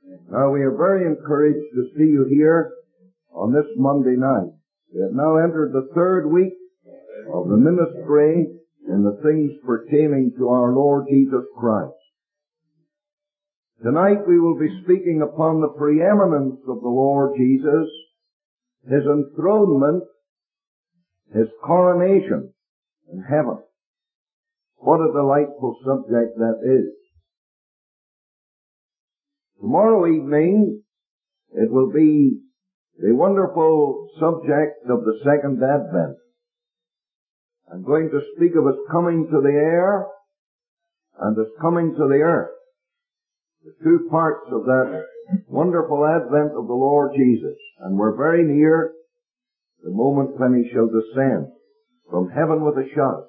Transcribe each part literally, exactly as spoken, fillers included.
Now, we are very encouraged to see you here on this Monday night. We have now entered the third week of the ministry in the things pertaining to our Lord Jesus Christ. Tonight we will be speaking upon the preeminence of the Lord Jesus, His enthronement, His coronation in heaven. What a delightful subject that is. Tomorrow evening, it will be the wonderful subject of the Second Advent. I'm going to speak of His coming to the air and His coming to the earth. The two parts of that wonderful advent of the Lord Jesus. And we're very near the moment when He shall descend from heaven with a shout.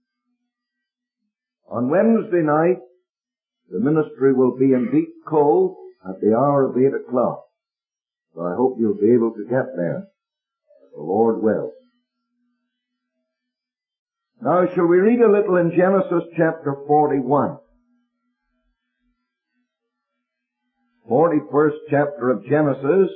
On Wednesday night, the ministry will be in deep cold at the hour of eight o'clock. So I hope you'll be able to get there. The Lord will. Now, shall we read a little in Genesis chapter forty-one? forty-first chapter of Genesis,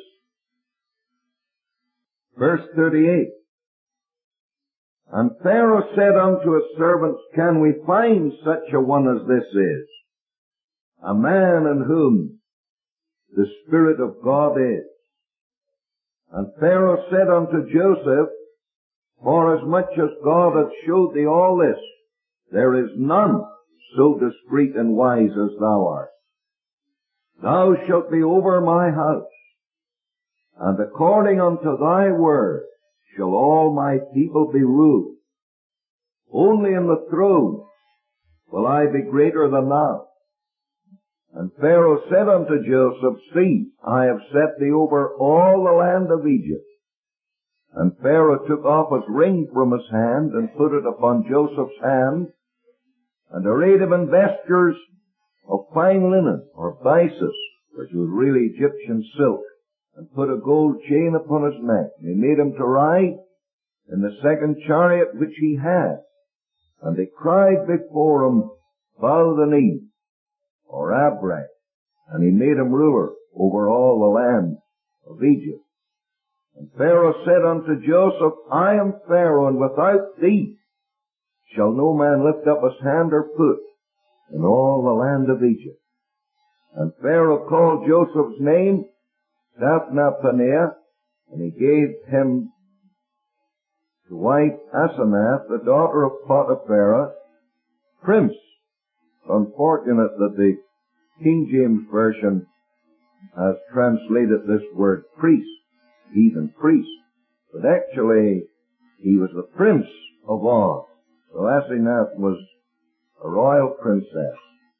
verse thirty-eight. And Pharaoh said unto his servants, Can we find such a one as this is? A man in whom the Spirit of God is. And Pharaoh said unto Joseph, Forasmuch as God hath showed thee all this, there is none so discreet and wise as thou art. Thou shalt be over my house, and according unto thy word shall all my people be ruled. Only in the throne will I be greater than thou. And Pharaoh said unto Joseph, See, I have set thee over all the land of Egypt. And Pharaoh took off his ring from his hand, and put it upon Joseph's hand, and arrayed him in vestures of fine linen, or byssus, which was really Egyptian silk, and put a gold chain upon his neck. And he made him to ride in the second chariot which he had. And they cried before him, Bow the knee, or Abrach. And he made him ruler over all the land of Egypt. And Pharaoh said unto Joseph, I am Pharaoh, and without thee shall no man lift up his hand or foot in all the land of Egypt. And Pharaoh called Joseph's name Zaphnath-Paaneah, and he gave him to wife Asenath, the daughter of Potiphera, prince. Unfortunate that the King James Version has translated this word priest, heathen priest. But actually, he was the prince of all. So Asenath was a royal princess.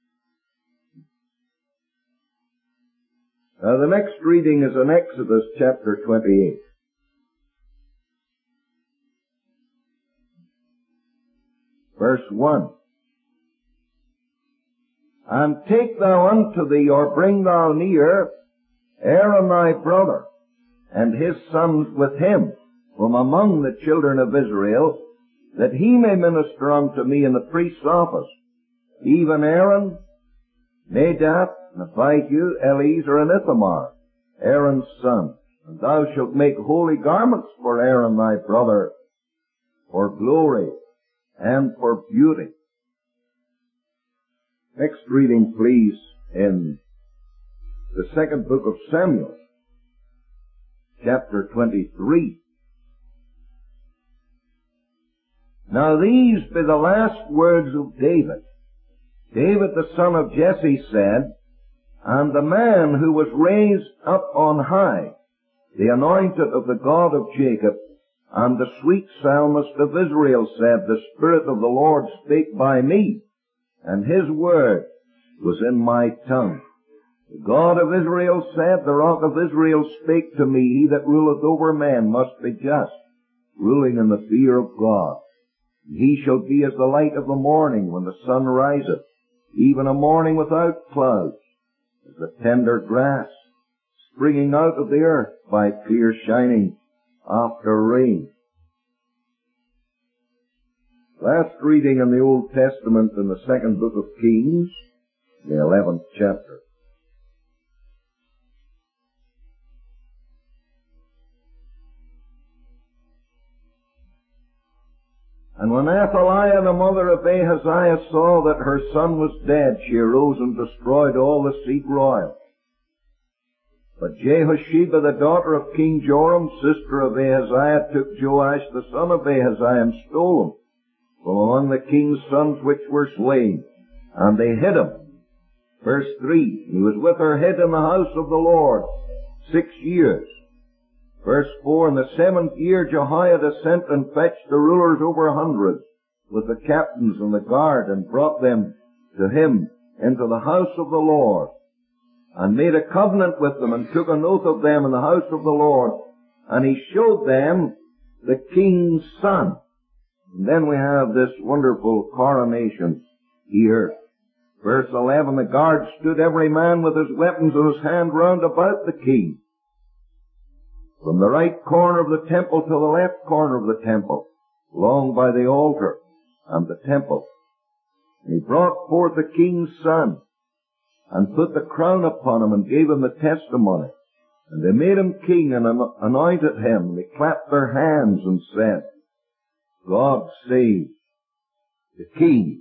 Now the next reading is in Exodus chapter twenty-eight. Verse one. And take thou unto thee, or bring thou near, Aaron thy brother, and his sons with him, from among the children of Israel, that he may minister unto me in the priest's office, even Aaron, Nadab, and Abihu, Eleazar, and Ithamar, Aaron's sons. And thou shalt make holy garments for Aaron thy brother, for glory and for beauty. Next reading, please, in the second book of Samuel, chapter twenty-three. Now these be the last words of David. David the son of Jesse said, And the man who was raised up on high, the anointed of the God of Jacob, and the sweet psalmist of Israel said, The Spirit of the Lord spake by me, and His word was in my tongue. The God of Israel said, The Rock of Israel spake to me, He that ruleth over men must be just, ruling in the fear of God. And he shall be as the light of the morning when the sun riseth, even a morning without clouds, as the tender grass springing out of the earth by clear shining after rain. Last reading in the Old Testament in the second book of Kings, the eleventh chapter. And when Athaliah, the mother of Ahaziah, saw that her son was dead, she arose and destroyed all the seed royal. But Jehosheba, the daughter of King Joram, sister of Ahaziah, took Joash, the son of Ahaziah, and stole him from among the king's sons which were slain. And they hid him. Verse three, he was with her hid in the house of the Lord six years. Verse four, in the seventh year Jehoiada sent and fetched the rulers over hundreds with the captains and the guard, and brought them to him into the house of the Lord, and made a covenant with them, and took an oath of them in the house of the Lord. And he showed them the king's son. And then we have this wonderful coronation here. Verse eleven, the guard stood every man with his weapons in his hand round about the king, from the right corner of the temple to the left corner of the temple, along by the altar and the temple. And he brought forth the king's son, and put the crown upon him, and gave him the testimony. And they made him king, and anointed him. And they clapped their hands and said, God save the king.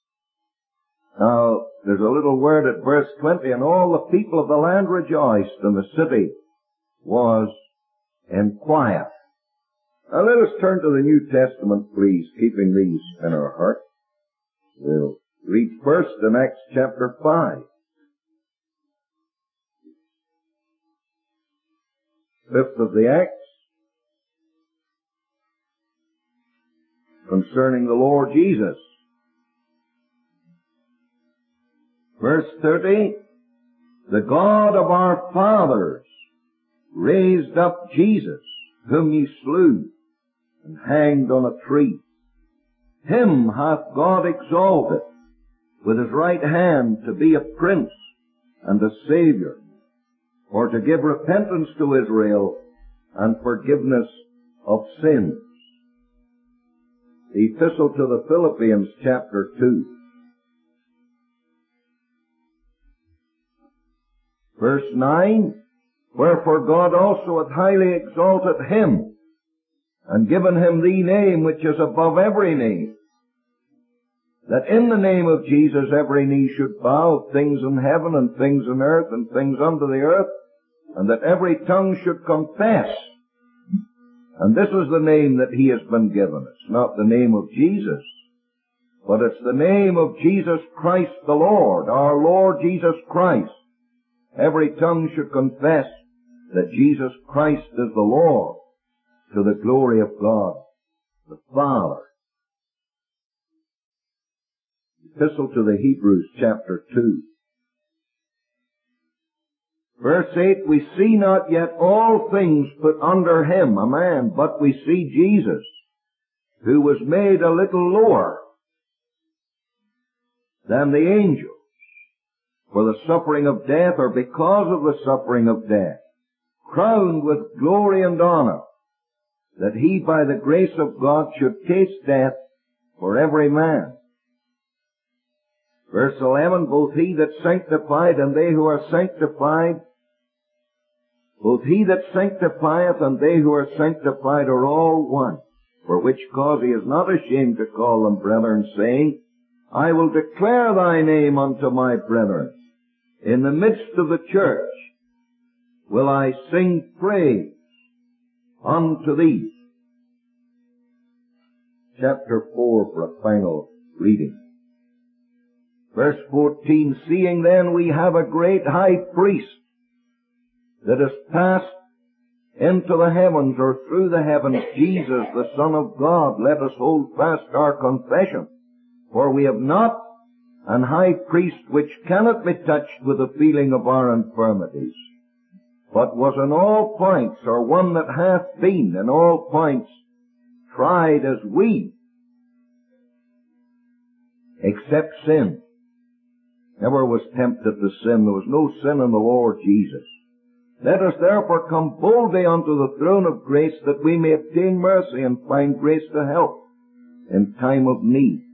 Now, there's a little word at verse twenty, and all the people of the land rejoiced, and the city was in quiet. Now let us turn to the New Testament, please, keeping these in our heart. We'll read first in Acts chapter five. Fifth of the Acts, concerning the Lord Jesus. Verse thirty, the God of our fathers raised up Jesus, whom ye slew, and hanged on a tree. Him hath God exalted with his right hand to be a prince and a Saviour, for to give repentance to Israel and forgiveness of sins. The Epistle to the Philippians, chapter two. Verse nine, wherefore God also hath highly exalted him, and given him the name which is above every name, that in the name of Jesus every knee should bow, things in heaven and things in earth and things under the earth, and that every tongue should confess. And this is the name that he has been given. It's not the name of Jesus, but it's the name of Jesus Christ the Lord, our Lord Jesus Christ. Every tongue should confess that Jesus Christ is the Lord, to the glory of God the Father. Epistle to the Hebrews, chapter two. Verse eight, we see not yet all things put under him, a man, but we see Jesus, who was made a little lower than the angels, for the suffering of death, or because of the suffering of death, crowned with glory and honor, that he by the grace of God should taste death for every man. Verse eleven, both he that sanctified and they who are sanctified, both he that sanctifieth and they who are sanctified are all one, for which cause he is not ashamed to call them brethren, saying, I will declare thy name unto my brethren. In the midst of the church will I sing praise unto thee. Chapter four for a final reading. Verse fourteen, seeing then we have a great high priest that is passed into the heavens, or through the heavens, Jesus, the Son of God, let us hold fast our confession. For we have not an high priest which cannot be touched with the feeling of our infirmities, but was in all points, or one that hath been in all points tried as we, except sin. Never was tempted to sin. There was no sin in the Lord Jesus. Let us therefore come boldly unto the throne of grace, that we may obtain mercy and find grace to help in time of need.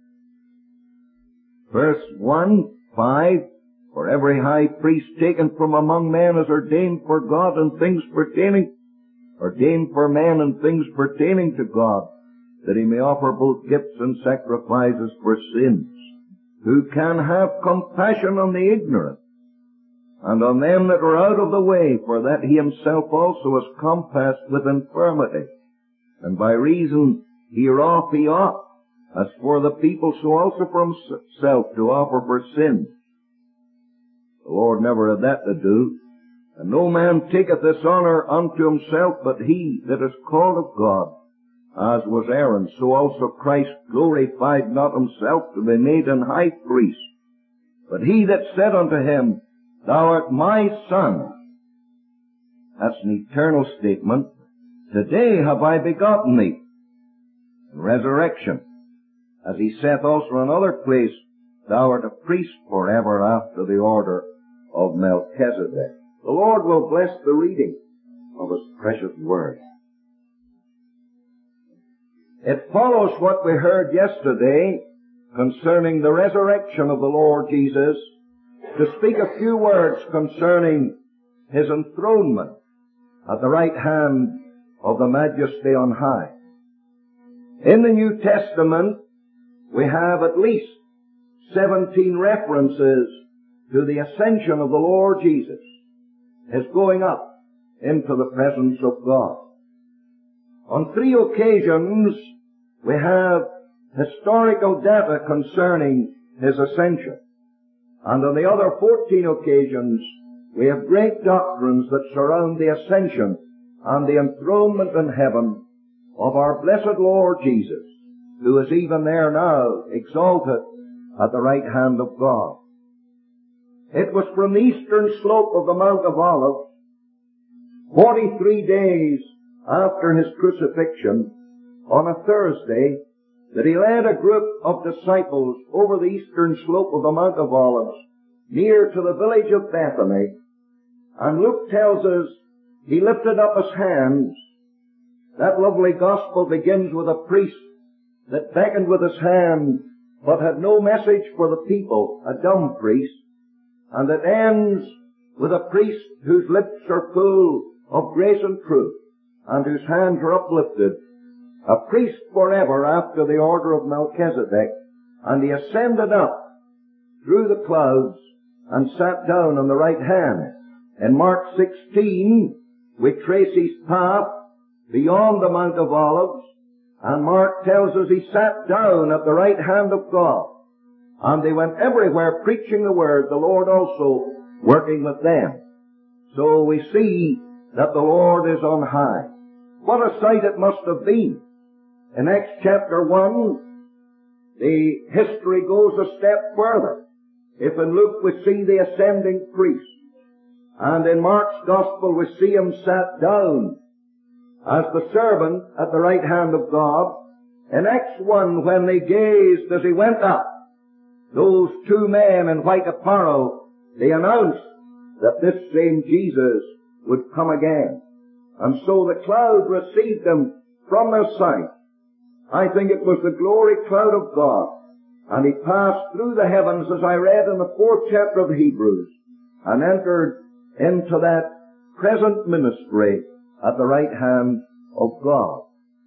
Verse one, five, for every high priest taken from among men is ordained for God and things pertaining, ordained for men and things pertaining to God, that he may offer both gifts and sacrifices for sins, who can have compassion on the ignorant, and on them that are out of the way, for that he himself also was compassed with infirmity, and by reason hereof he ought, as for the people, so also for himself, to offer for sins. The Lord never had that to do. And no man taketh this honour unto himself, but he that is called of God, as was Aaron. So also Christ glorified not himself to be made an high priest, but he that said unto him, Thou art my Son. That's an eternal statement. Today have I begotten thee. Resurrection. As he saith also in another place, Thou art a priest forever after the order of Melchizedek. The Lord will bless the reading of His precious word. It follows what we heard yesterday concerning the resurrection of the Lord Jesus to speak a few words concerning His enthronement at the right hand of the Majesty on high. In the New Testament, we have at least seventeen references to the ascension of the Lord Jesus, His going up into the presence of God. On three occasions, we have historical data concerning His ascension. And on the other fourteen occasions, we have great doctrines that surround the ascension and the enthronement in heaven of our blessed Lord Jesus, who is even there now, exalted at the right hand of God. It was from the eastern slope of the Mount of Olives, forty-three days after His crucifixion, on a Thursday, that He led a group of disciples over the eastern slope of the Mount of Olives, near to the village of Bethany, and Luke tells us He lifted up His hands. That lovely gospel begins with a priest that beckoned with his hand, but had no message for the people, a dumb priest, and it ends with a priest whose lips are full of grace and truth, and whose hands are uplifted, a priest forever after the order of Melchizedek, and He ascended up through the clouds and sat down on the right hand. In Mark sixteen, we trace His path beyond the Mount of Olives, and Mark tells us He sat down at the right hand of God. And they went everywhere preaching the Word, the Lord also working with them. So we see that the Lord is on high. What a sight it must have been. In Acts chapter one, the history goes a step further. If in Luke we see the ascending priest, and in Mark's Gospel we see Him sat down as the servant at the right hand of God. In Acts one, when they gazed as He went up, those two men in white apparel, they announced that this same Jesus would come again. And so the cloud received Him from their sight. I think it was the glory cloud of God. And He passed through the heavens, as I read in the fourth chapter of Hebrews, and entered into that present ministry at the right hand of God.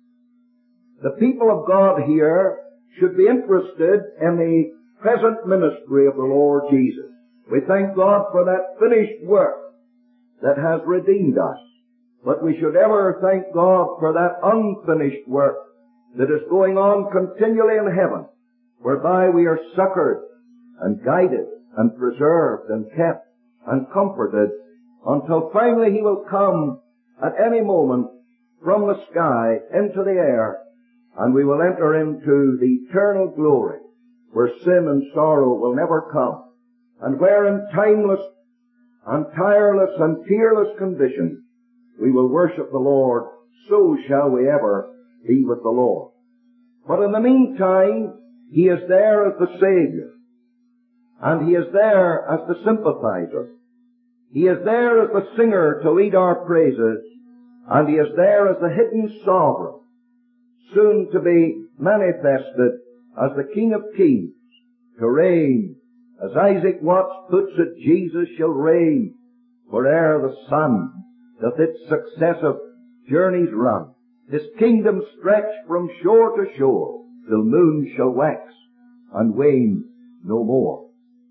The people of God here should be interested in the present ministry of the Lord Jesus. We thank God for that finished work that has redeemed us. But we should ever thank God for that unfinished work that is going on continually in heaven, whereby we are succored and guided and preserved and kept and comforted until finally He will come at any moment from the sky into the air, and we will enter into the eternal glory where sin and sorrow will never come, and where in timeless and tireless and tearless condition we will worship the Lord. So shall we ever be with the Lord. But in the meantime, He is there as the Savior, and He is there as the sympathizer. He is there as the singer to lead our praises, and He is there as the hidden sovereign, soon to be manifested as the King of Kings, to reign. As Isaac Watts puts it, Jesus shall reign where'er the sun doth its successive journeys run. His kingdom stretched from shore to shore, till moon shall wax and wane no more.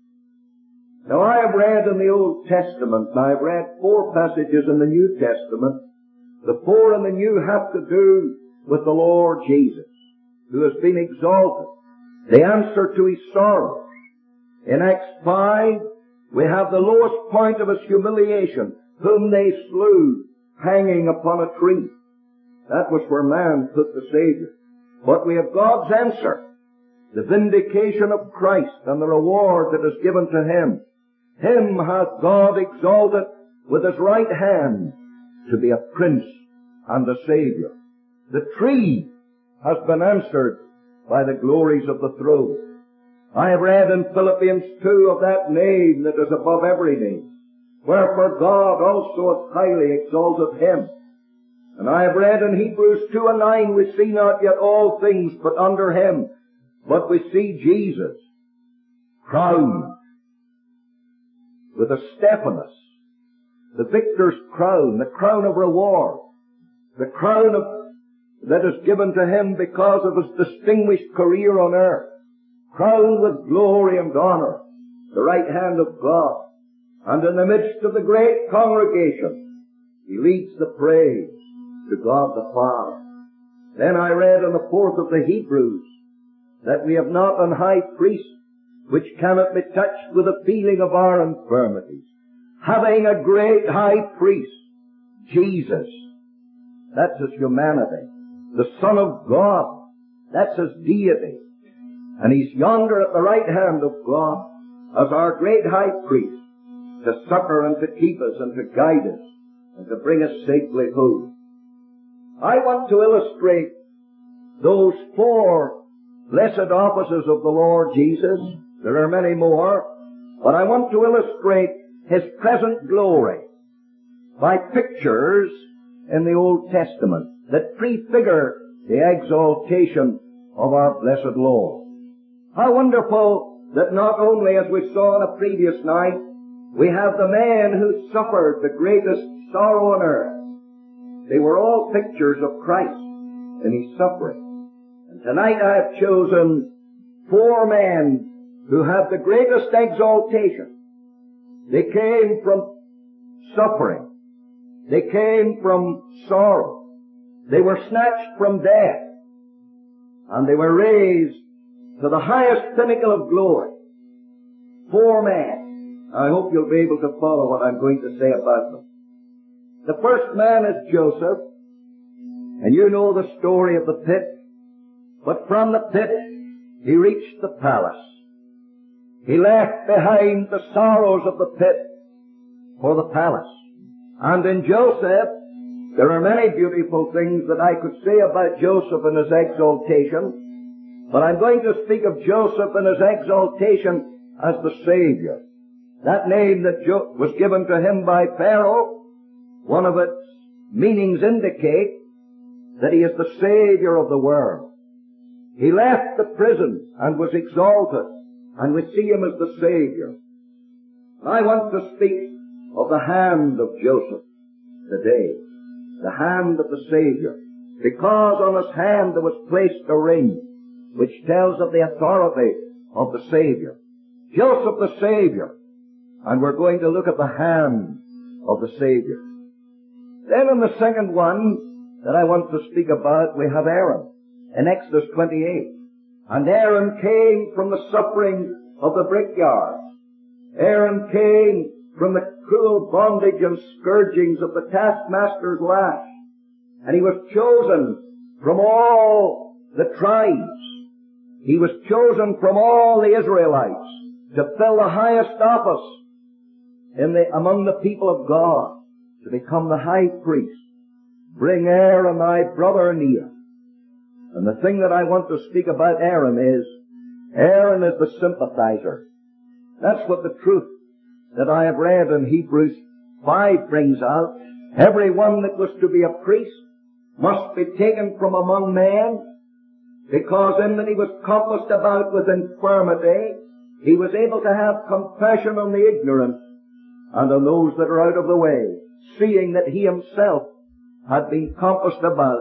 Now I have read in the Old Testament, and I have read four passages in the New Testament. The four in the New have to do with the Lord Jesus, who has been exalted, the answer to his sorrows. In Acts five, we have the lowest point of his humiliation, whom they slew, hanging upon a tree. That was where man put the Savior. But we have God's answer, the vindication of Christ and the reward that is given to him. Him hath God exalted with his right hand to be a prince and a Savior. The tree has been answered by the glories of the throne. I have read in Philippians two of that name that is above every name, wherefore God also hath highly exalted him. And I have read in Hebrews two and nine, we see not yet all things but under him, but we see Jesus crowned with a Stephanos, the victor's crown, the crown of reward, the crown of, that is given to him because of his distinguished career on earth, crowned with glory and honor, the right hand of God. And in the midst of the great congregation, he leads the praise to God the Father. Then I read in the fourth of the Hebrews that we have not an high priest which cannot be touched with the feeling of our infirmities, having a great high priest, Jesus. That's his humanity. The Son of God. That's his deity. And he's yonder at the right hand of God as our great high priest to succor and to keep us and to guide us and to bring us safely home. I want to illustrate those four blessed offices of the Lord Jesus. There are many more, but I want to illustrate his present glory by pictures in the Old Testament that prefigure the exaltation of our blessed Lord. How wonderful that not only, as we saw on a previous night, we have the man who suffered the greatest sorrow on earth. They were all pictures of Christ in his suffering. And tonight I have chosen four men who have the greatest exaltation. They came from suffering. They came from sorrow. They were snatched from death. And they were raised to the highest pinnacle of glory. Four men. I hope you'll be able to follow what I'm going to say about them. The first man is Joseph, and you know the story of the pit. But from the pit, he reached the palace. He left behind the sorrows of the pit for the palace. And in Joseph, there are many beautiful things that I could say about Joseph and his exaltation, but I'm going to speak of Joseph and his exaltation as the Savior. That name that jo- was given to him by Pharaoh, one of its meanings indicate that he is the Savior of the world. He left the prison and was exalted, and we see him as the Savior. I want to speak of the hand of Joseph today, the hand of the Savior, because on his hand there was placed a ring, which tells of the authority of the Savior. Joseph the Savior, and we're going to look at the hand of the Savior. Then in the second one that I want to speak about, we have Aaron in Exodus twenty-eight. And Aaron came from the suffering of the brickyard. Aaron came from the cruel bondage and scourgings of the taskmaster's lash. And he was chosen from all the tribes. He was chosen from all the Israelites to fill the highest office in the, among the people of God, to become the high priest. Bring Aaron thy brother near. And the thing that I want to speak about Aaron is, Aaron is the sympathizer. That's what the truth that I have read in Hebrews five brings out. Every one that was to be a priest must be taken from among men, because in that he was compassed about with infirmity, he was able to have compassion on the ignorant and on those that are out of the way, seeing that he himself had been compassed about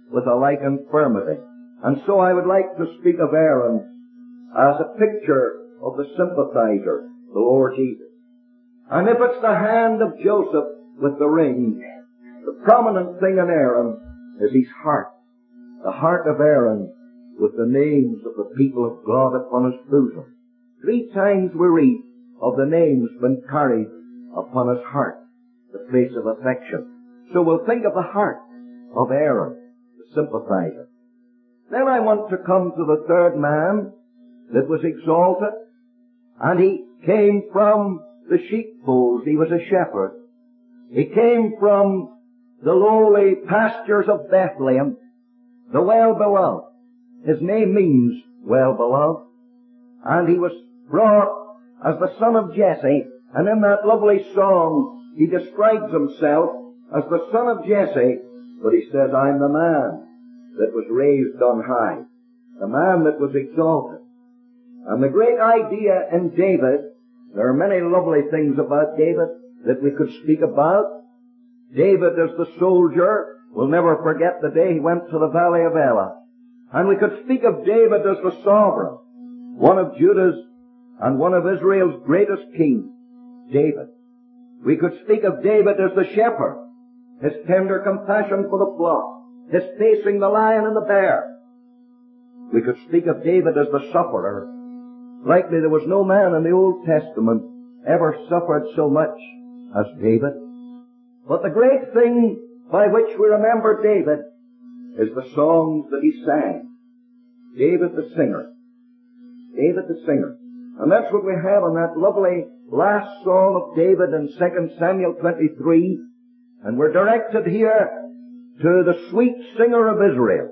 with a like infirmity. And so I would like to speak of Aaron as a picture of the sympathizer, the Lord Jesus. And if it's the hand of Joseph with the ring, the prominent thing in Aaron is his heart. The heart of Aaron with the names of the people of God upon his bosom. Three times we read of the names being carried upon his heart, the place of affection. So we'll think of the heart of Aaron, the sympathizer. Then I want to come to the third man that was exalted, and he came from the sheepfolds. He was a shepherd. He came from the lowly pastures of Bethlehem, the well-beloved. His name means well-beloved. And he was brought as the son of Jesse, and in that lovely song he describes himself as the son of Jesse, but he says, I'm the man that was raised on high, the man that was exalted. And the great idea in David, there are many lovely things about David that we could speak about. David as the soldier, we'll never forget the day he went to the valley of Elah. And we could speak of David as the sovereign, one of Judah's and one of Israel's greatest kings, David. We could speak of David as the shepherd, his tender compassion for the flock, his facing the lion and the bear. We could speak of David as the sufferer. Likely there was no man in the Old Testament ever suffered so much as David. But the great thing by which we remember David is the songs that he sang. David the singer. David the singer. And that's what we have in that lovely last song of David in Second Samuel twenty-three. And we're directed here to the sweet singer of Israel.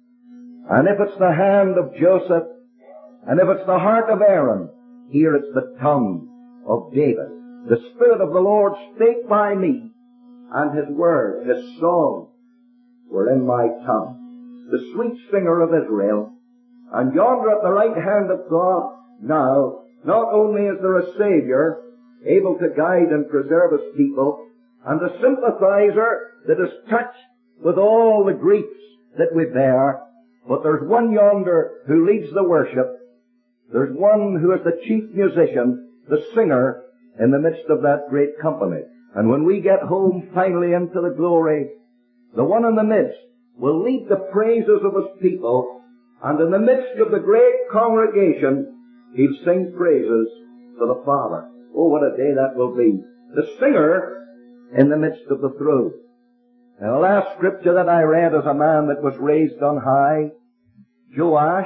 And if it's the hand of Joseph, and if it's the heart of Aaron, here it's the tongue of David. The Spirit of the Lord spake by me, and His word, His song, were in my tongue. The sweet singer of Israel. And yonder at the right hand of God, now, not only is there a Savior, able to guide and preserve His people, and a sympathizer that is touched with all the griefs that we bear, but there's one yonder who leads the worship. There's one who is the chief musician, the singer, in the midst of that great company. And when we get home finally into the glory, the one in the midst will lead the praises of His people, and in the midst of the great congregation, He'll sing praises to the Father. Oh, what a day that will be. The singer in the midst of the throne. Now, the last scripture that I read is a man that was raised on high, Joash.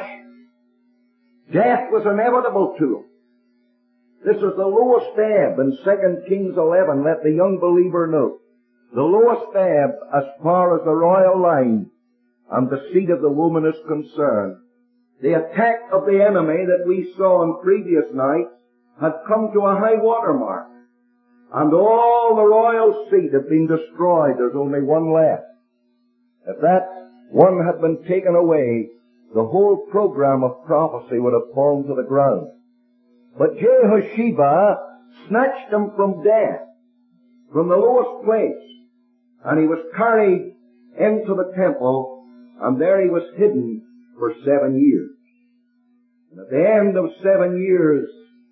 Death was inevitable to him. This is the lowest ebb in Second Kings eleven, let the young believer know. The lowest ebb as far as the royal line and the seed of the woman is concerned. The attack of the enemy that we saw in previous nights had come to a high water mark. And all the royal seed had been destroyed. There's only one left. If that one had been taken away, the whole program of prophecy would have fallen to the ground. But Jehosheba snatched him from death, from the lowest place, and he was carried into the temple, and there he was hidden for seven years. And at the end of seven years,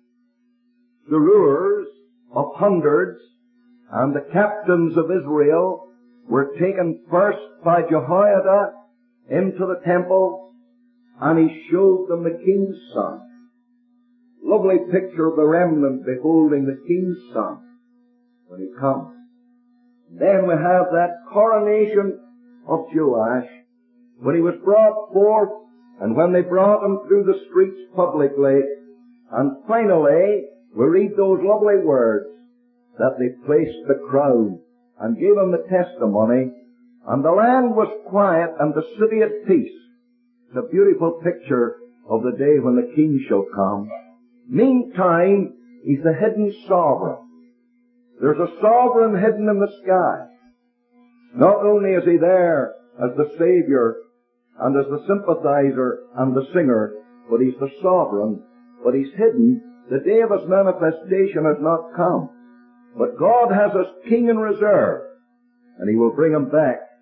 the rulers of hundreds and the captains of Israel were taken first by Jehoiada into the temple, and he showed them the king's son. Lovely picture of the remnant beholding the king's son when he comes. And then we have that coronation of Joash when he was brought forth, and when they brought him through the streets publicly, and finally we read those lovely words that they placed the crown and gave him the testimony, and the land was quiet and the city at peace. It's a beautiful picture of the day when the king shall come. Meantime, he's the hidden sovereign. There's a sovereign hidden in the sky. Not only is he there as the Savior and as the sympathizer and the singer, but he's the sovereign, but he's hidden. The day of his manifestation has not come. But God has his king in reserve, and he will bring him back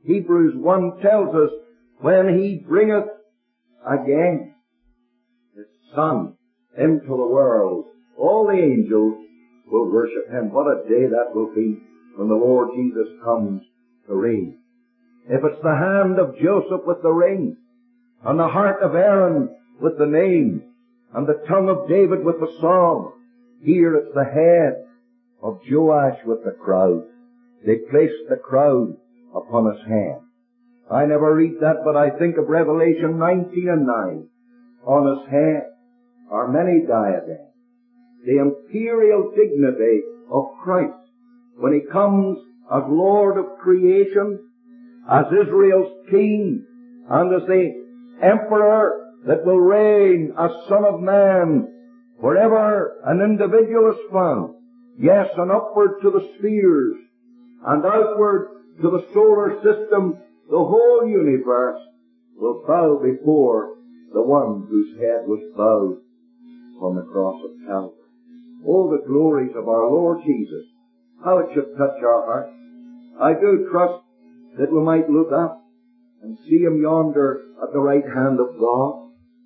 Hebrews one tells us, when He bringeth again His Son into the world, all the angels will worship Him. What a day that will be when the Lord Jesus comes to reign. If it's the hand of Joseph with the ring, and the heart of Aaron with the name, and the tongue of David with the song, here it's the head of Joash with the crown. They placed the crown upon his hand. I never read that, but I think of Revelation nineteen and nine. On his head are many diadems. The imperial dignity of Christ when He comes as Lord of creation, as Israel's King, and as the Emperor that will reign as Son of Man wherever an individual is found. Yes, and upward to the spheres, and outward to the solar system, the whole universe will bow before the one whose head was bowed on the cross of Calvary. Oh, the glories of our Lord Jesus, how it should touch our hearts. I do trust that we might look up and see Him yonder at the right hand of God.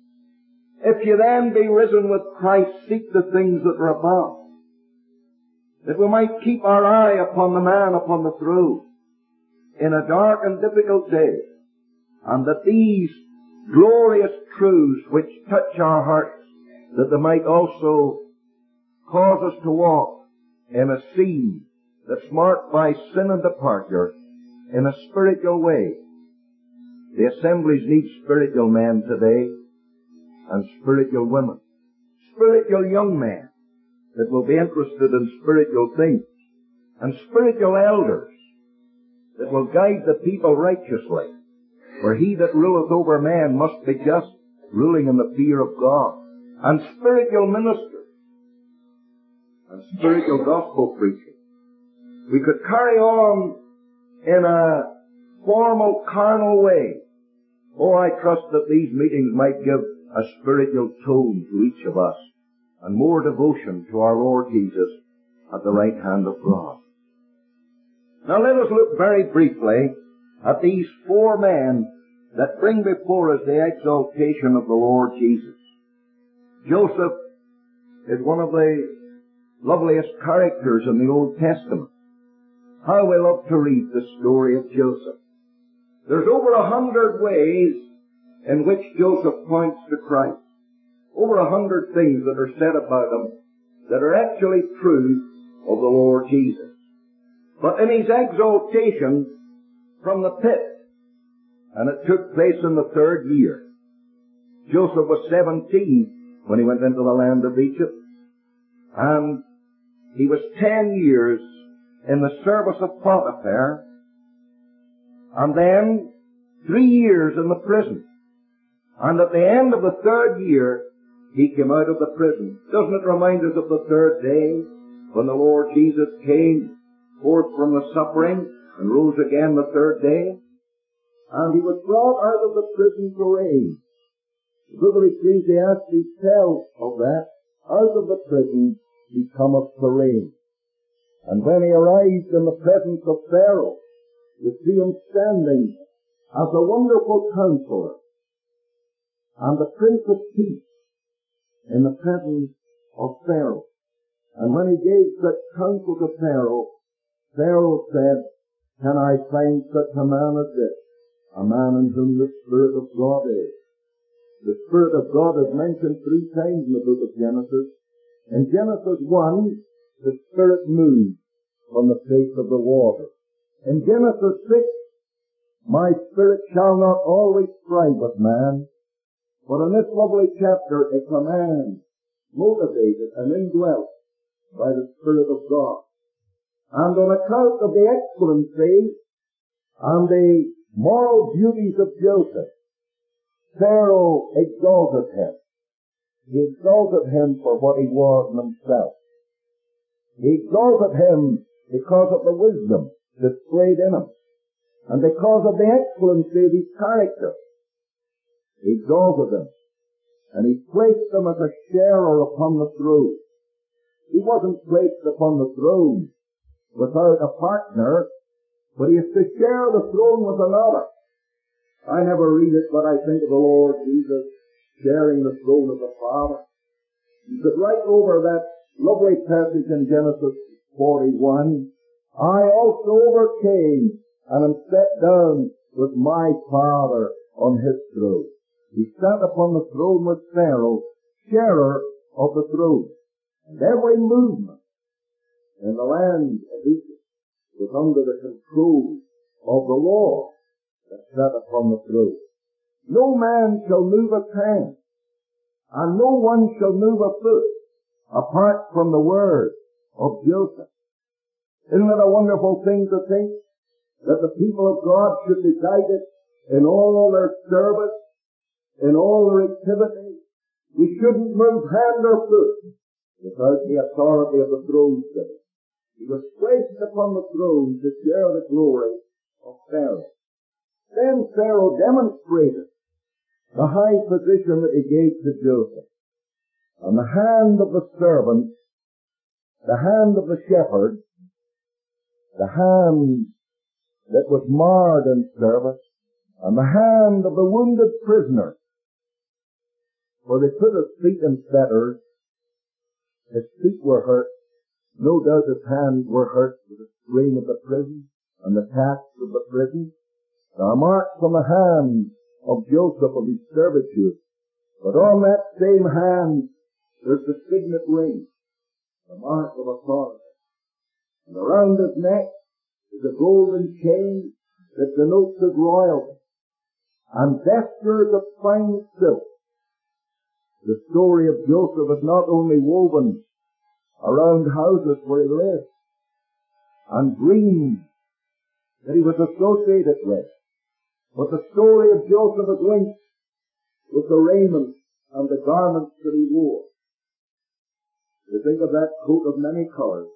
If you then be risen with Christ, seek the things that are above, that we might keep our eye upon the man upon the throne in a dark and difficult day, and that these glorious truths which touch our hearts, that they might also cause us to walk in a scene that's marked by sin and departure in a spiritual way. The assemblies need spiritual men today and spiritual women, spiritual young men that will be interested in spiritual things, and spiritual elders that will guide the people righteously. For he that ruleth over men must be just, ruling in the fear of God. And spiritual ministers and spiritual gospel preaching. We could carry on in a formal, carnal way. Oh, I trust that these meetings might give a spiritual tone to each of us, and more devotion to our Lord Jesus at the right hand of God. Now let us look very briefly at these four men that bring before us the exaltation of the Lord Jesus. Joseph is one of the loveliest characters in the Old Testament. How we love to read the story of Joseph. There's over a hundred ways in which Joseph points to Christ. Over a hundred things that are said about him that are actually true of the Lord Jesus. But in his exaltation from the pit, and it took place in the third year. Joseph was seventeen when he went into the land of Egypt, and he was ten years in the service of Potiphar, and then three years in the prison. And at the end of the third year, he came out of the prison. Doesn't it remind us of the third day when the Lord Jesus came forth from the suffering and rose again the third day? And he was brought out of the prison to reign. The book of Ecclesiastes tells of that. Out of the prison he cometh to reign. And when he arrived in the presence of Pharaoh, you see him standing as a wonderful counselor and the Prince of Peace in the presence of Pharaoh. And when he gave such counsel to Pharaoh, Pharaoh said, "Can I find such a man as this, a man in whom the Spirit of God is?" The Spirit of God is mentioned three times in the book of Genesis. In Genesis one, the Spirit moved on the face of the water. In Genesis six, "My Spirit shall not always strive with man." But in this lovely chapter, it's a man motivated and indwelt by the Spirit of God. And on account of the excellency and the moral beauties of Joseph, Pharaoh exalted him. He exalted him for what he was in himself. He exalted him because of the wisdom displayed in him, and because of the excellency of his character. He exalted him, and he placed him as a sharer upon the throne. He wasn't placed upon the throne without a partner, but he is to share the throne with another. I never read it, but I think of the Lord Jesus sharing the throne of the Father. You could write over that lovely passage in Genesis forty-one, I also overcame and am set down with my Father on his throne. He sat upon the throne with Pharaoh, sharer of the throne. And every movement in the land of Egypt was under the control of the Lord that sat upon the throne. No man shall move a hand, and no one shall move a foot apart from the word of Joseph. Isn't it a wonderful thing to think that the people of God should be guided in all their service, in all their activity? We shouldn't move hand or foot without the authority of the throne sitter. He was placed upon the throne to share the glory of Pharaoh. Then Pharaoh demonstrated the high position that he gave to Joseph. And the hand of the servant, the hand of the shepherd, the hand that was marred in service, and the hand of the wounded prisoner. For they put his feet in fetters, his feet were hurt, no doubt his hands were hurt with the strain of the prison and the tasks of the prison. There are marks on the hand of Joseph of his servitude, but on that same hand there's the signet ring, the mark of authority. And around his neck is a golden chain that denotes his royalty, and vestures of fine silk. The story of Joseph is not only woven around houses where he lived, and dreams that he was associated with, but the story of Joseph is linked with the raiment and the garments that he wore. You think of that coat of many colors.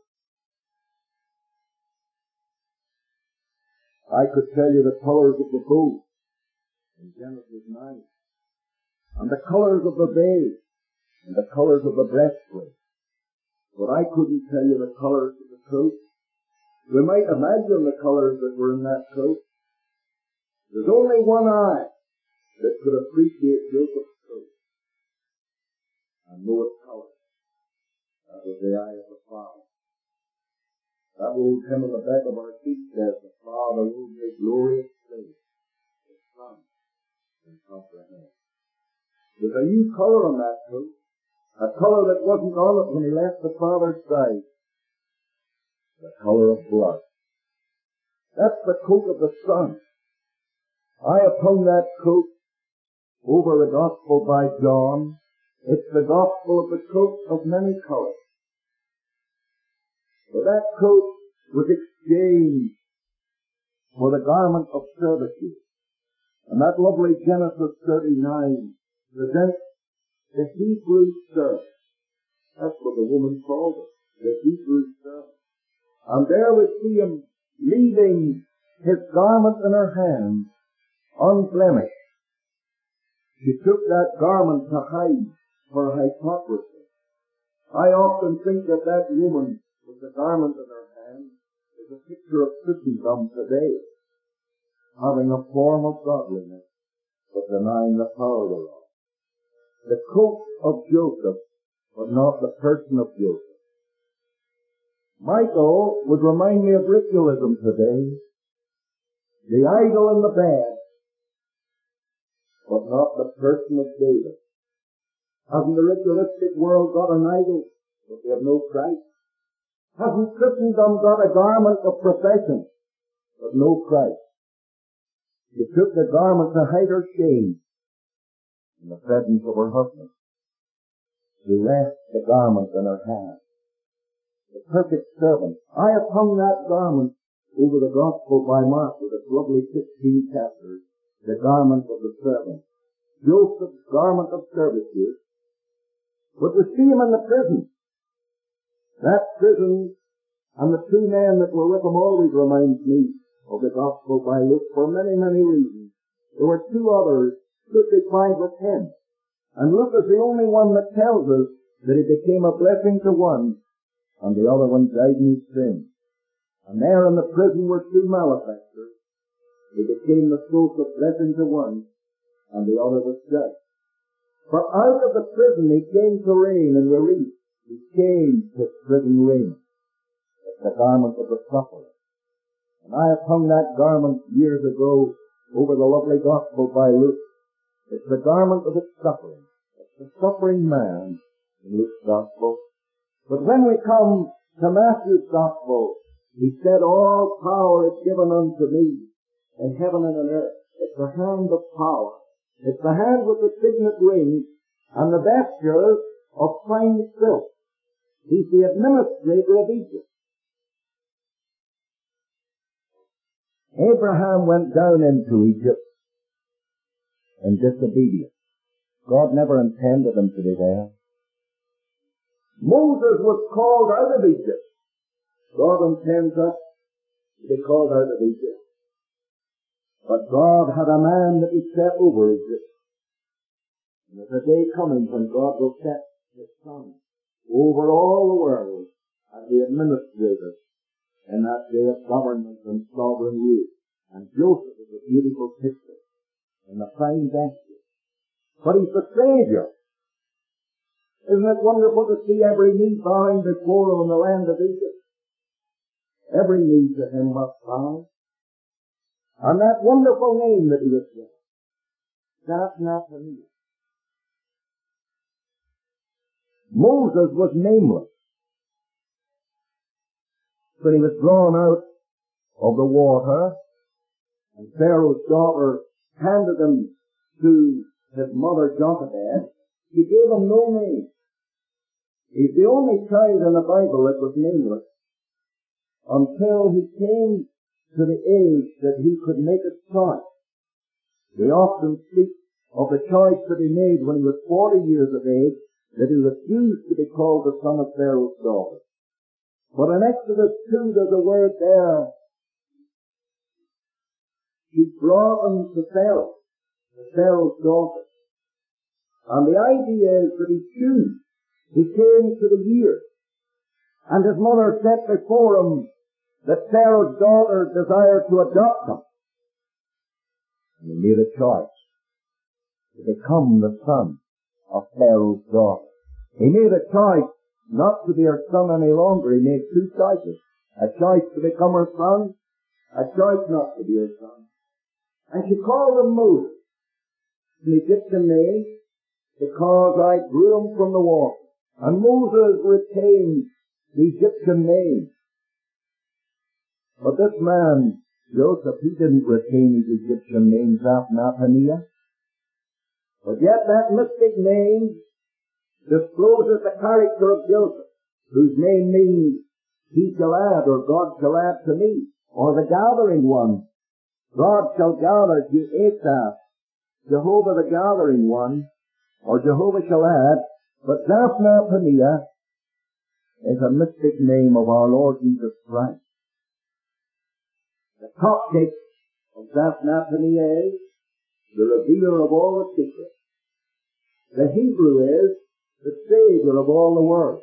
I could tell you the colors of the bow in Genesis nine, and the colors of the veil, and the colors of the breastplate. But I couldn't tell you the colors of the coat. We might imagine the colors that were in that coat. There's only one eye that could appreciate Joseph's coat and know its colors. That was the eye of the Father. That old hymn on the back of our seat says, the Father rules a glorious place, the Son can comprehend. There's a new color on that coat, a color that wasn't on it when he left the Father's side, the color of blood. That's the coat of the Son. I have hung that coat over the Gospel by John. It's the Gospel of the coat of many colors. For that coat was exchanged for the garment of servitude. And that lovely Genesis thirty-nine presents the Hebrew servant. That's what the woman called it, the Hebrew servant. And there we see him leaving his garment in her hand, unblemished. She took that garment to hide her hypocrisy. I often think that that woman with the garment in her hand is a picture of Christendom today, having a form of godliness, but denying the power thereof. The coat of Joseph, but not the person of Joseph. Michael would remind me of ritualism today. The idol and the bad, but not the person of David. Hasn't the ritualistic world got an idol, but they have no Christ? Hasn't Christendom got a garment of profession, but no Christ? She took the garment to hide her shame in the presence of her husband. She left the garment in her hand. The perfect servant. I have hung that garment over the Gospel by Mark with its lovely sixteen chapters, the garment of the servant. Joseph's garment of servitude. But we see him in the prison. That prison and the two men that were with him always reminds me of the Gospel by Luke for many, many reasons. There were two others, fifty-five or ten. And Luke is the only one that tells us that he became a blessing to one and the other one died in his sin. And there in the prison were two malefactors. They became the source of blessing to one, and the other was judged. For out of the prison he came to reign and release. He changed his prison raiment. It's the garment of the sufferer. And I have hung that garment years ago over the lovely gospel by Luke. It's the garment of its suffering. It's the suffering man in Luke's gospel. But when we come to Matthew's gospel, he said, all power is given unto me in heaven and on earth. It's the hand of power. It's the hand with the signet ring and the vestures of fine silk. He's the administrator of Egypt. Abraham went down into Egypt in disobedience. God never intended him to be there. Moses was called out of Egypt. God intends us to be called out of Egypt. But God had a man that he set over Egypt. And there's a day coming when God will set his son over all the world as the administrator in that day of government and sovereign rule. And Joseph is a beautiful picture in the fine vesture. But he's the Savior. Isn't it wonderful to see every knee bowing before him in the land of Egypt? Every knee to him must bow. And that wonderful name that he was given, Zaphnath-Paneah. Moses was nameless. When he was drawn out of the water, and Pharaoh's daughter handed him to his mother Jochebed, she gave him no name. He's the only child in the Bible that was nameless until he came to the age that he could make a choice. We often speak of the choice that he made when he was forty years of age, that he refused to be called the son of Pharaoh's daughter. But in Exodus two there's a word there. She brought him to Pharaoh, to Pharaoh's daughter. And the idea is that he chose. He came to the year. And his mother set before him that Pharaoh's daughter desired to adopt him. And he made a choice to become the son of Pharaoh's daughter. He made a choice not to be her son any longer. He made two choices. A choice to become her son, a choice not to be her son. And she called him Moses, an Egyptian name, because I drew him from the water. And Moses retained the Egyptian name. But this man, Joseph, he didn't retain his Egyptian name, Zaphnath-Paneah. But yet that mystic name discloses the character of Joseph, whose name means he shall add, or God shall add to me, or the gathering one. God shall gather, Je'etah, Jehovah the gathering one, or Jehovah shall add. But Zaphnath-Paneah is a mystic name of our Lord Jesus Christ. The Coptic of Zaphnath-Paneah is the revealer of all the secrets. The Hebrew is the Savior of all the world.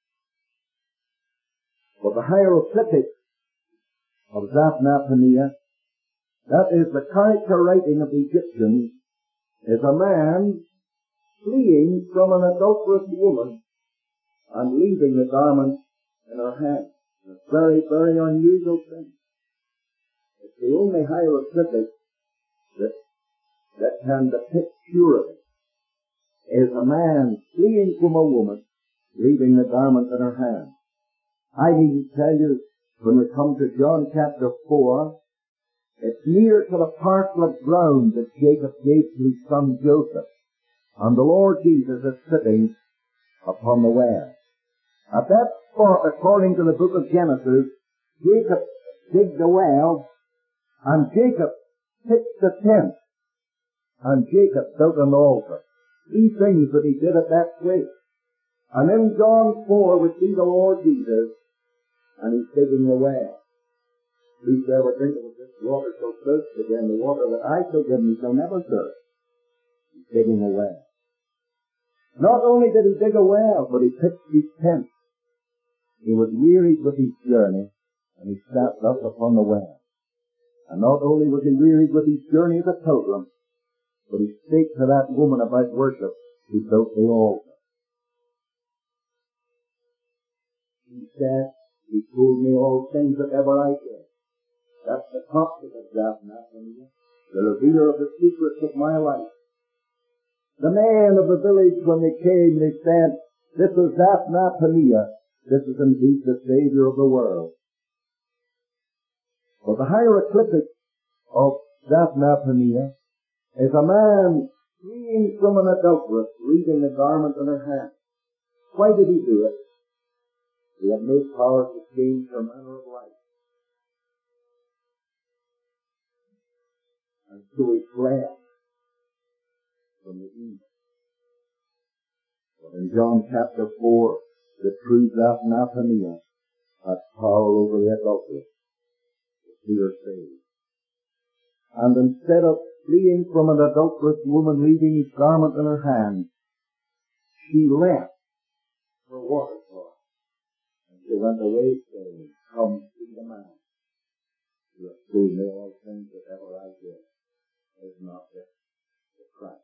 But the hieroglyphic of Zaphnath-Paneah, that is the character writing of the Egyptians, is a man fleeing from an adulterous woman and leaving the garment in her hand. It's a very, very unusual thing. It's the only hieroglyphic that, that can depict purity. Is a man fleeing from a woman, leaving the garment in her hand. I need to tell you, when we come to John chapter four, it's near to the parcel of ground that Jacob gave to his son Joseph. And the Lord Jesus is sitting upon the well. At that spot, according to the book of Genesis, Jacob digged a well, and Jacob pitched a tent, and Jacob built an altar. Three things that he did at that place. And in John four we see the Lord Jesus, and he's digging a well. Whosoever drinketh of this water shall thirst again. The water that I shall give him shall never thirst. He's digging a well. Not only did he dig a well, but he pitched his tent. He was wearied with his journey, and he sat thus upon the well. And not only was he wearied with his journey as a pilgrim, but he spake to that woman about worship who built the altar. He said, he told me all things that ever I did. That's the topic of Zaphnath-Paneah, the revealer of the secrets of my life. The men of the village, when they came, they said, this is Zaphnath-Paneah. This is indeed the Savior of the world. But the hieroglyphic of Zaphnath-Paneah is a man fleeing from an adulteress, leaving the garment in her hand. Why did he do it? He had no power to change her manner of life. And so he fled from the evil. But in John chapter four, the true Zaphnath-Paneah had power over the adulteress to see her saved. And instead of fleeing from an adulterous woman leaving his garment in her hand, she left her water pot. And she went away saying, come see the man who has told me all things that ever I did. Is not this the Christ?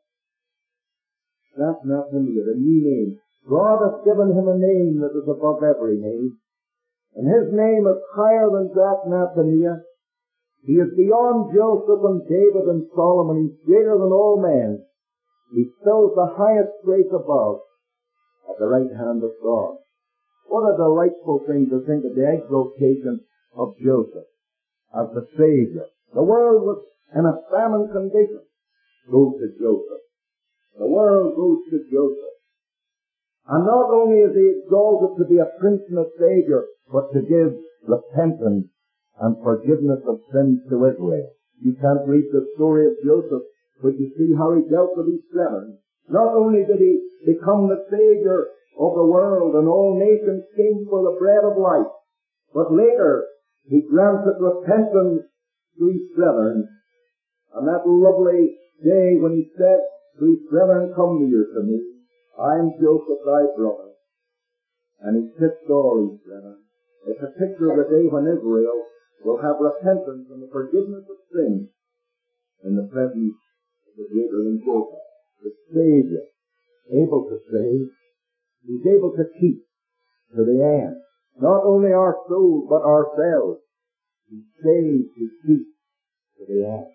Zaphnath-Paneah, the new name. God has given him a name that is above every name. And his name is higher than Zaphnath-Paneah. He is beyond Joseph and David and Solomon. He's greater than all men. He fills the highest place above at the right hand of God. What a delightful thing to think of the exaltation of Joseph as the Savior. The world was in a famine condition. Goes to Joseph. The world goes to Joseph. And not only is he exalted to be a prince and a savior, but to give repentance and forgiveness of sins to Israel. You can't read the story of Joseph, but you see how he dealt with his brethren. Not only did he become the savior of the world and all nations came for the bread of life, but later he granted repentance to his brethren. And that lovely day when he said to his brethren, come near to me, I am Joseph thy brother. And he kissed all his brethren. It's a picture of the day when Israel will have repentance and the forgiveness of sins in the presence of the greater than Joseph, the Savior, able to save. He's able to keep to the end. Not only our souls, but ourselves. He saves, he keeps to the end.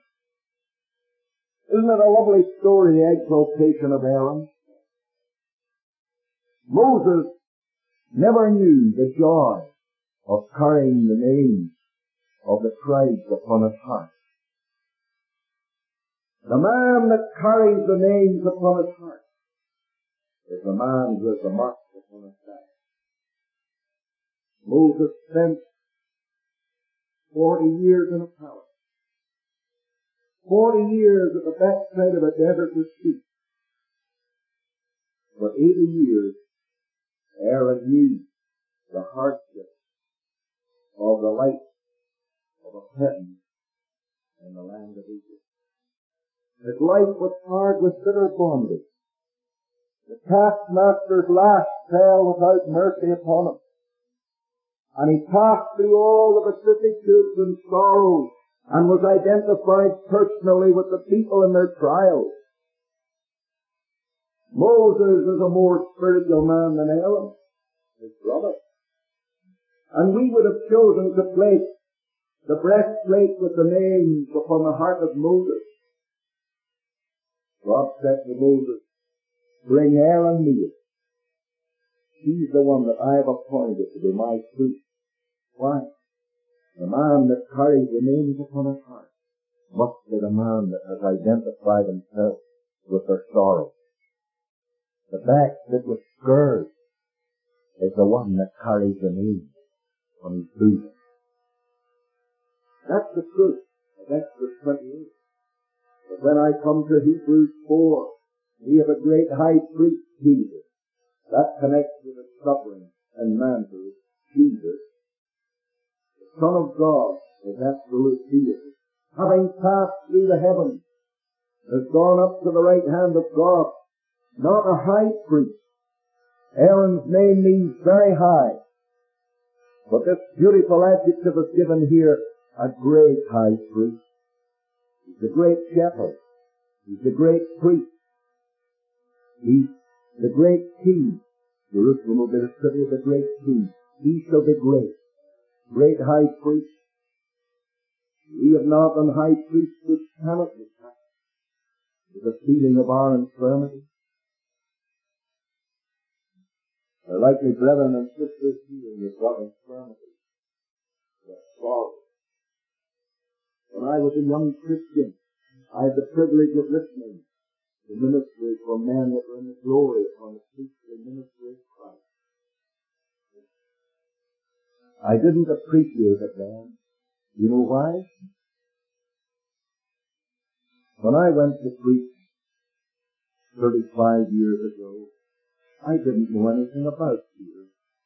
Isn't it a lovely story, the exaltation of Aaron? Moses never knew the joy of carrying the names of the tribes upon his heart. The man that carries the names upon his heart is the man who has the marks upon his back. Moses spent forty years in a palace. Forty years at the backside of a desert retreat. For eighty years, Aaron knew the hardship of the life of a peasant in the land of Egypt. His life was hard with bitter bondage. The taskmaster's lash fell without mercy upon him. And he passed through all the vicissitudes and sorrows and was identified personally with the people in their trials. Moses is a more spiritual man than Aaron, his brother. And we would have chosen to place the breastplate with the names upon the heart of Moses. God said to Moses, bring Aaron near. He's the one that I have appointed to be my priest. Why? The man that carries the names upon his heart must be the man that has identified himself with their sorrow. The back that was scourged is the one that carries the names on his boot. That's the truth of Exodus twenty-eight. But when I come to Hebrews four, we have a great high priest, Jesus. That connects with his suffering and manhood, Jesus. The Son of God is absolute deity. Having passed through the heavens, has gone up to the right hand of God, not a high priest. Aaron's name means very high. But this beautiful adjective is given here, a great high priest. He's the great shepherd. He's the great priest. He's the great king. Jerusalem will be the city of the great king. He shall be great. Great high priest. We have not an high priest which cannot be touched with the feeling of our infirmity. There are likely brethren and sisters here who have got infirmity, their sorrow. When I was a young Christian, I had the privilege of listening to ministry for men that were in the glory upon the priestly ministry of Christ. I didn't appreciate it then. You know why? When I went to preach thirty-five years ago, I didn't know anything about fear.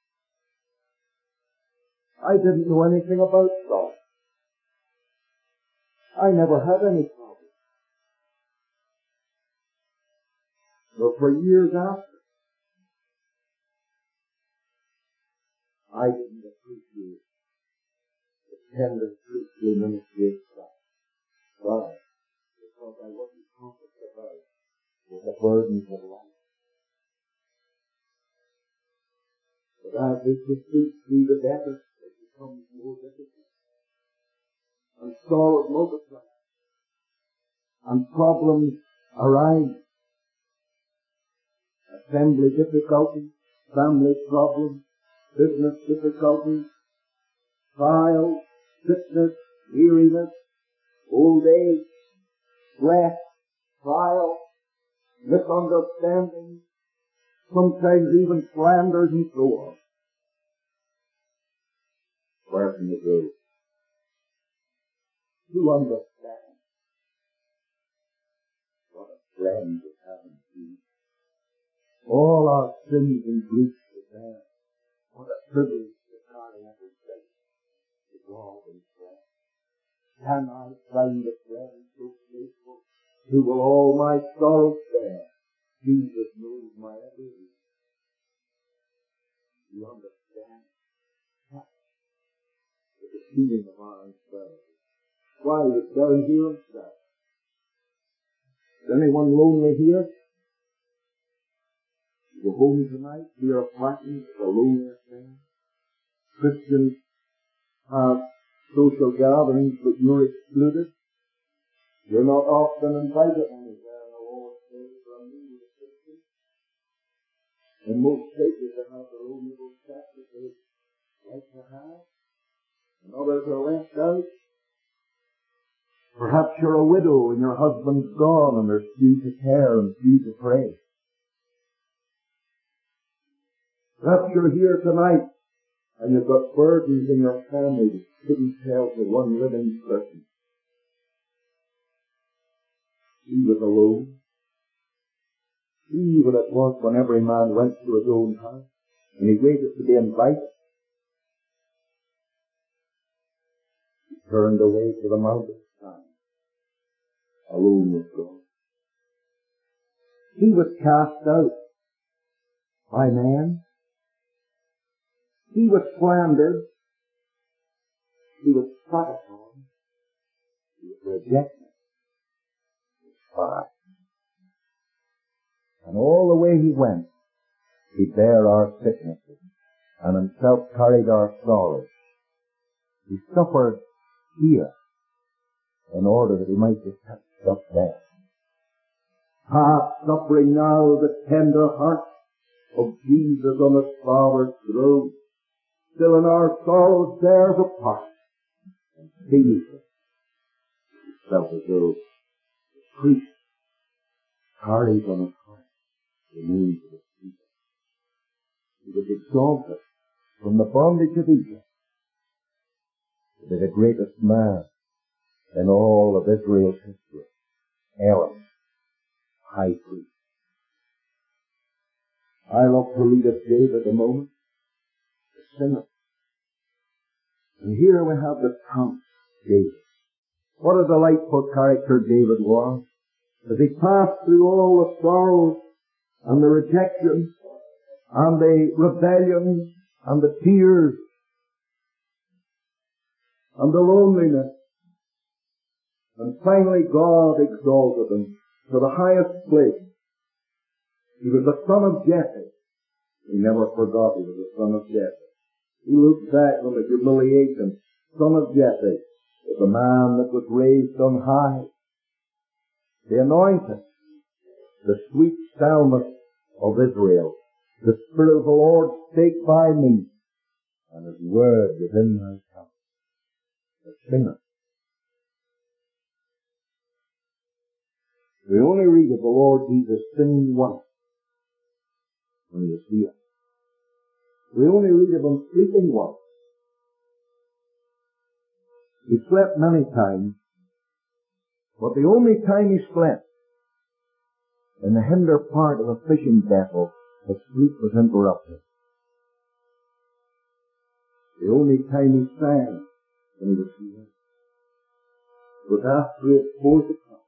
I didn't know anything about sorrow. I never had any problem. But for years after, I didn't appreciate the tender priestly ministry of Christ. Why? Because I wasn't conscious about with the burdens of life. But as we proceed through the desert, it becomes more difficult. And sorrows multiply. And problems arise. Assembly difficulties, family problems, business difficulties, trials, sickness, weariness, old age, stress, trial, misunderstanding, sometimes even slanders and so on. Where can you go? To understand what a friend we have in Jesus. All our sins and griefs to bear. What a privilege to carry every day to God in prayer. Can I find a friend so faithful who will all my sorrows bear? Jesus knows my every need. You understand? With the feeling of our infirmity. Why, he was down here himself. Is anyone lonely here? You go home tonight, fear of parking, it's a lonely affair. Christians have social gatherings, but you're excluded. You're not often invited anywhere in the Lord's day for a meeting with Christians. In most cases, they have their own little set that they like to have, and others are left out. Perhaps you're a widow and your husband's gone and there's few to care and few to pray. Perhaps you're here tonight and you've got burdens in your family that you couldn't tell to one living person. He was alone. He what it was when every man went to his own house and he waited to be invited. He turned away to the mountain side, alone with God. He was cast out by man. He was slandered. He was spat upon. He was rejected. He was tried. And all the way he went, he bare our sicknesses and himself carried our sorrows. He suffered here in order that he might be touched up there. Half suffering now the tender heart of Jesus on his Father's throne. Still in our sorrows bears a part and feels it. He felt as though the priest carries on his heart the names of his people. He was exalted from the bondage of Egypt to be the greatest man in all of Israel's history. Aaron, high priest. I love to read of David a moment, the singer. And here we have the Count David. What a delightful character David was. As he passed through all the sorrows and the rejection and the rebellion and the tears and the loneliness. And finally God exalted him to the highest place. He was the son of Jesse. He never forgot he was the son of Jesse. He looked back on the humiliation. Son of Jesse was the man that was raised on high. The anointed, the sweet psalmist of Israel. The Spirit of the Lord spake by me, and His word within my tongue. The singer. We only read of the Lord Jesus singing once when He was here. We only read of Him sleeping once. He slept many times, but the only time He slept, in the hinder part of a fishing vessel, His sleep was interrupted. The only time He sang when He was here was after He had poured the cup.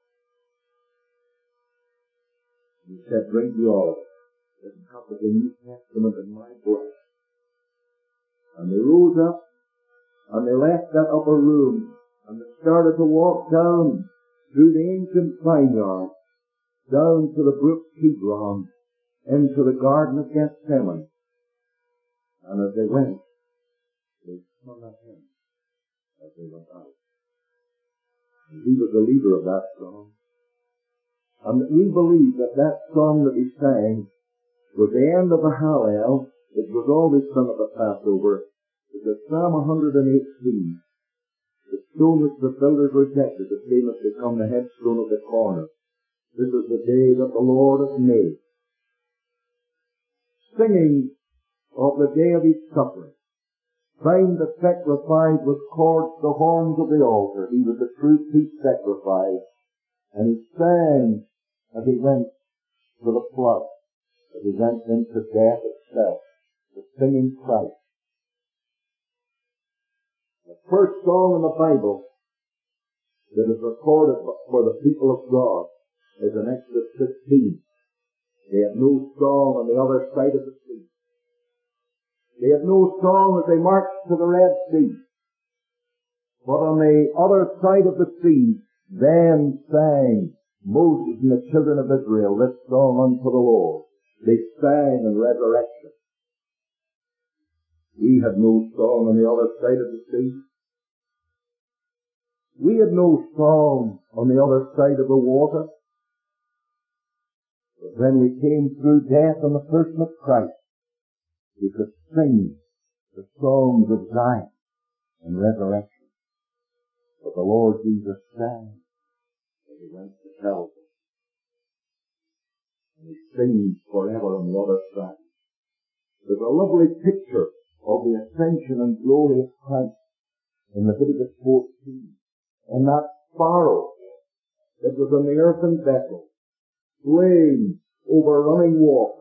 He said, drink ye all. This cup is the New Testament in my blood. And they rose up, and they left that upper room, and they started to walk down through the ancient vineyard, down to the brook Kidron, into the Garden of Gethsemane. And as they went, they sung a hymn as they went out. And he was the leader of that song. And we believe that that song that he sang was the end of the Hallel. It was always sung at the Passover. Because Psalm one hundred eighteen, the stone which the builders rejected, the same has become the headstone of the corner. This is the day that the Lord has made. Singing of the day of His suffering. Find the sacrifice with cords the horns of the altar. He was the true peace sacrifice. And he sang as he went to the flood, as he went into death itself, the singing Christ. The first song in the Bible that is recorded for the people of God is in Exodus fifteen. They had no song on the other side of the sea. They had no song as they marched to the Red Sea. But on the other side of the sea, then sang Moses and the children of Israel this song unto the Lord. They sang in resurrection. We had no song on the other side of the sea. We had no song on the other side of the water. But when we came through death in the person of Christ, we could sing the songs of Zion and resurrection. But the Lord Jesus sang as He went to Calvary. And He sings forever on the other side. There's a lovely picture of the ascension and glory of Christ in Leviticus fourteen. And that sparrow that was in the earthen vessel, flames over running water.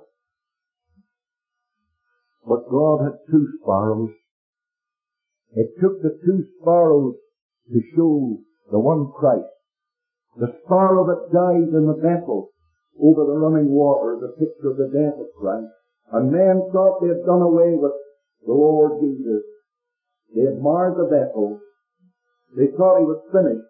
But God had two sparrows. It took the two sparrows to show the one Christ. The sparrow that died in the vessel over the running water, the picture of the death of Christ. And men thought they had done away with the Lord Jesus. They had marred the vessel. They thought He was finished.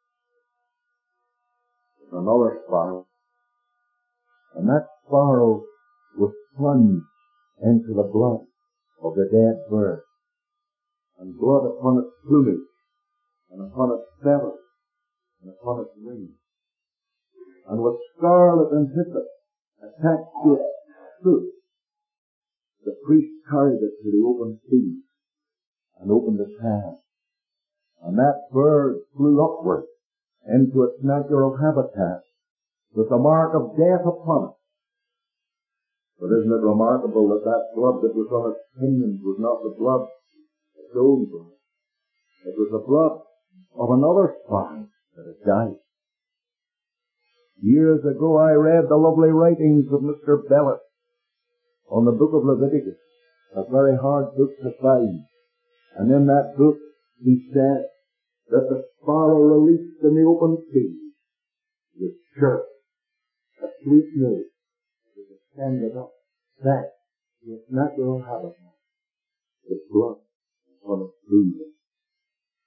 Another sparrow. And that sparrow was plunged into the blood of the dead bird. And blood upon its plumage, and upon its feathers, and upon its wings. And with scarlet and hyssop attached to its foot, the priest carried it to the open field and opened its hand. And that bird flew upward into its natural habitat with the mark of death upon it. But isn't it remarkable that that blood that was on its pinions was not the blood of its own blood? It was the blood of another sparrow that had died. Years ago I read the lovely writings of Mister Bellet on the book of Leviticus, a very hard book to find. And in that book he said that the sparrow released in the open field was chirped, a sweet note that extended up back to its natural habitat, its blood upon its food.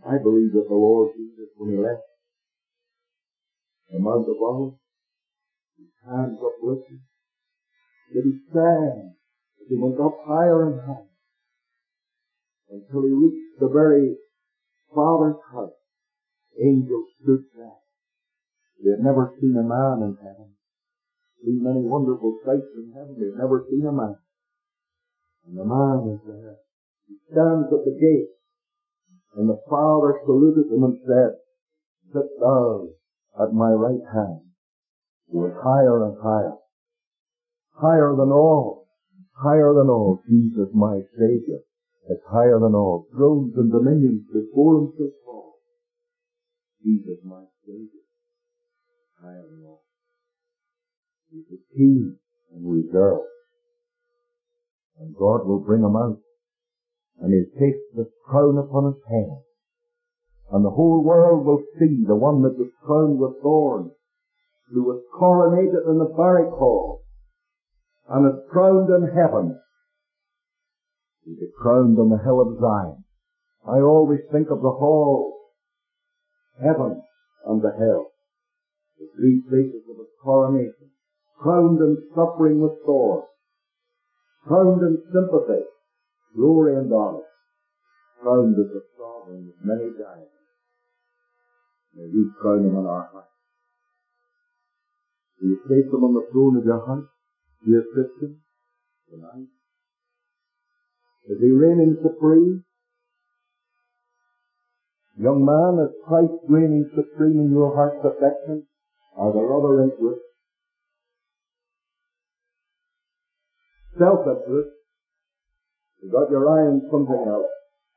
I believe that the Lord Jesus, when he left the Mount of Olives, his hands uplifted, that he sang as he went up higher and higher until he reached the very Father's house. Angels stood there. They had never seen a man in heaven. Seen many wonderful sights in heaven. They had never seen a man. And the man is there. He stands at the gate. And the Father saluted him and said, "Sit thou at my right hand." He went higher and higher. Higher than all. Higher than all. Jesus, my Savior, is higher than all. Thrones and dominions before him shall fall. Jesus, my Savior, higher than all. He's the King and reserve. And God will bring him out. And he'll place the crown upon his head. And the whole world will see the one that was crowned with thorns, who was coronated in the barrack hall, and is crowned in heaven. He'll be crowned on the hill of Zion. I always think of the hall, heaven, and the hell, the three places of his coronation. Crowned in suffering with thorns, crowned in sympathy, glory and honor, crowned as the sovereign with many diamonds. May we crown him on our hearts. Do you place him on the throne of your heart, dear Christian, tonight? Is he reigning supreme? Young man, is Christ reigning supreme in your heart's affection? Are there other interests? Self-interest? You got your eye on something else.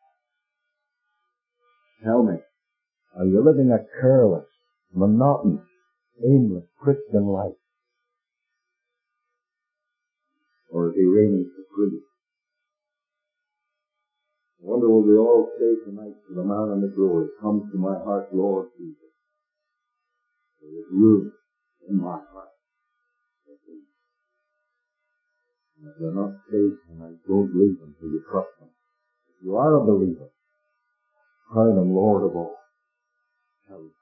Tell me, are you living a careless, monotonous, aimless Christian life? Or is he reigning supreme? I wonder will we all say tonight to the man in the glory, "Come to my heart, Lord Jesus. There is room in my heart." And if you're not saved tonight, don't leave him till you trust him. If you are a believer, crown him Lord of all. Shall we